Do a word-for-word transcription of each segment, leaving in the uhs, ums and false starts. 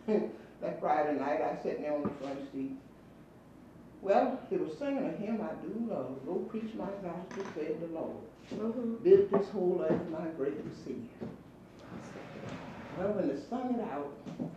that Friday night, I sat there on the front seat. Well, he was singing a hymn I do love. Go preach my gospel, said the Lord. Mm-hmm. Build this whole earth my great to see. Well, when they sung it out,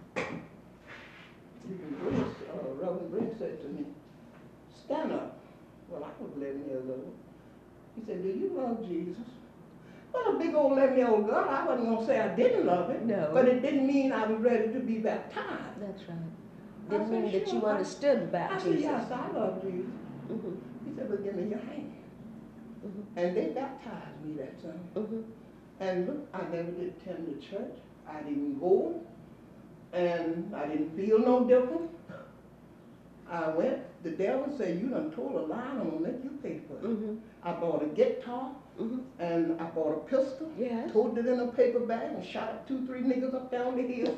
Briggs, uh, Reverend Briggs said to me, stand up. Well, I was eleven years old. He said, do you love Jesus? Well, a big old eleven-year-old girl, I wasn't going to say I didn't love him. No. But it didn't mean I was ready to be baptized. That's right. I Didn't said, mean that sure. you understood about I Jesus. said, yes, I love Jesus. Mm-hmm. He said, well, give me your hand. Mm-hmm. And they baptized me that Sunday. Mm-hmm. And look, I never did attend the church. I didn't go. And I didn't feel no different. I went, the devil said, you done told a lie, I'm going to make you pay for it. Mm-hmm. I bought a guitar, Mm-hmm. and I bought a pistol, Yes. told it in a paper bag, and shot two, three niggas up down the hill.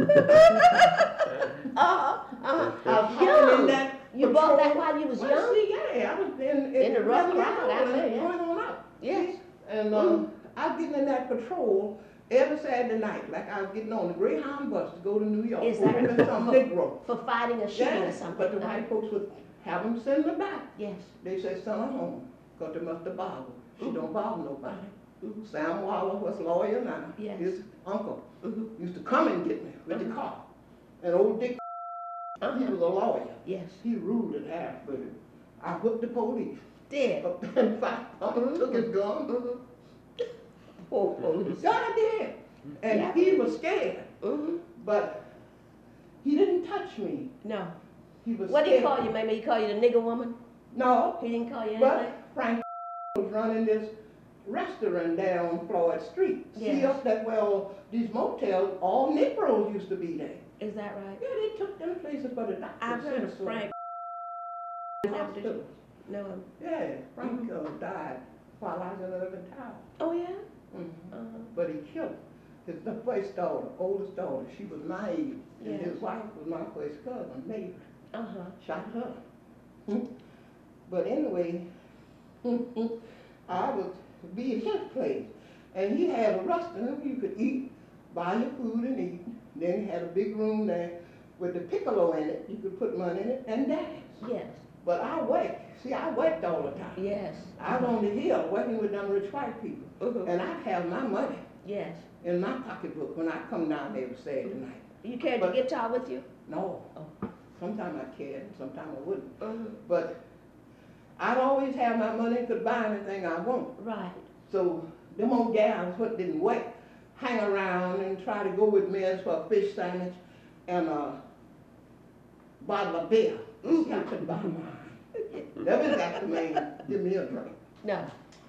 uh-huh. Uh-huh. I was Young. in that You bought that while you was well, young? see, yeah, I was in, In the rough eleven crowd, I years old know, and yeah. going on up. Yes. And uh, Mm. I was getting in that patrol every Saturday night, like I was getting on the Greyhound bus to go to New York. Is over that in some Negro. For fighting or shooting or Yes, something? but the white folks would have them send them back. Yes. They said, send her home, because they must have bothered. She Mhm. don't bother nobody. Mhm. Sam Waller was lawyer now. Yes. His uncle Mm-hmm. used to come and get me with Uh-huh. the car. And old Dick, Uh-huh. he was a lawyer. Yes. He ruled at Harrisburg. I whipped the police. Did. Up there and fight. Mhm. Took his gun. Mm-hmm. Poor police. God I did. And Yeah. he was scared. Mm-hmm. But he didn't touch me. No. He was What did he scared. call you? Maybe he called you the nigger woman? No, He didn't call you anything? but Frank was running this restaurant down Floyd Street. See Yes. up that, well, these motels, all Negroes used to be there. Is that right? Yeah, they took them places for the doctors. I've heard of and so- Frank. Never did you Hospitals. know him? Yeah, Frank Mhm. uh, died while I was in Urban Tower. Oh, yeah? Mhm. Uh-huh. But he killed his the first daughter, oldest daughter. She was my age, and Yes. his wife was my first cousin, Mary. Uh-huh. Shot her. But anyway, I would be at his place, and he had a restaurant you could eat, buy your food and eat. Then he had a big room there with the piccolo in it. You could put money in it and dance. Yes. But I worked. See, I worked all the time. Yes. I was on the hill working with them rich white people, Mhm. and I'd have my money Yes. in my pocketbook when I come down there every Saturday night. You carried But- your guitar with you? No, Oh. sometimes I cared, sometimes I wouldn't. Mm-hmm. But I'd always have my money and could buy anything I want. Right. So them old gals what didn't work, hang around and try to go with men for a fish sandwich and a bottle of beer. Mhm. I couldn't buy mine. Never got the man give me a drink. No.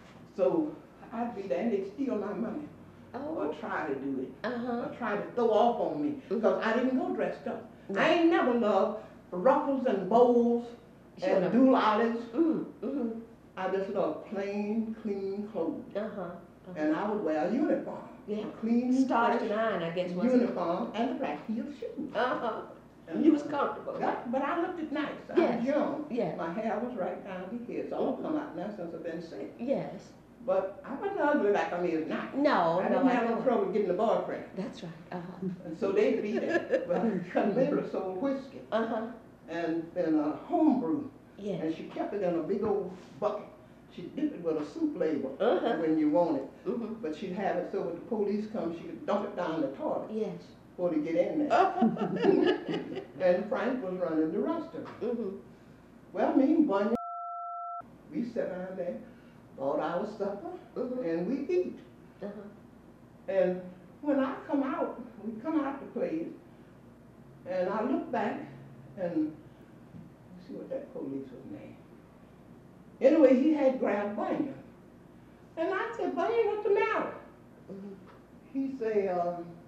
So I'd be there and they'd steal my money or Oh. try to do it. Uh-huh. Or try to throw off on me Mhm. because I didn't go dressed up. No. I ain't never loved ruffles and bows Sure and enough. doolalies. Mm, mm-hmm. I just love plain, clean clothes. Uh-huh. uh-huh. And I would wear a uniform. Yeah. A clean, Stars fresh and iron, I guess, wasn't it? uniform and a black heel shoes. Uh-huh. And You was comfortable. Yeah, but I looked it nice. I Yes. was young. Yeah. My hair was right down to here. It's all come out now since I've been sick. Yes. But I wasn't ugly like I'm is now. No, I no, didn't I have no know. trouble getting a boyfriend. That's right. Uh-huh. And so they beat it. But Camilla sold whiskey Uh-huh. and, and a homebrew. Yes. And she kept it in a big old bucket. She'd dip it with a soup label Uh-huh. when you want it. Mm-hmm. But she'd have it so when the police come, she could dump it down the toilet Yes. before they get in there. And Frank was running the restaurant. Mm-hmm. Well, me and Bunya, we sat down there, bought our supper, Mhm. and we eat. Uh-huh. And when I come out, we come out the place, and I look back, and let's see what that police was named. Anyway, he had grabbed Bunya. And I said, Bunya, what's the matter? Mhm. He said, um,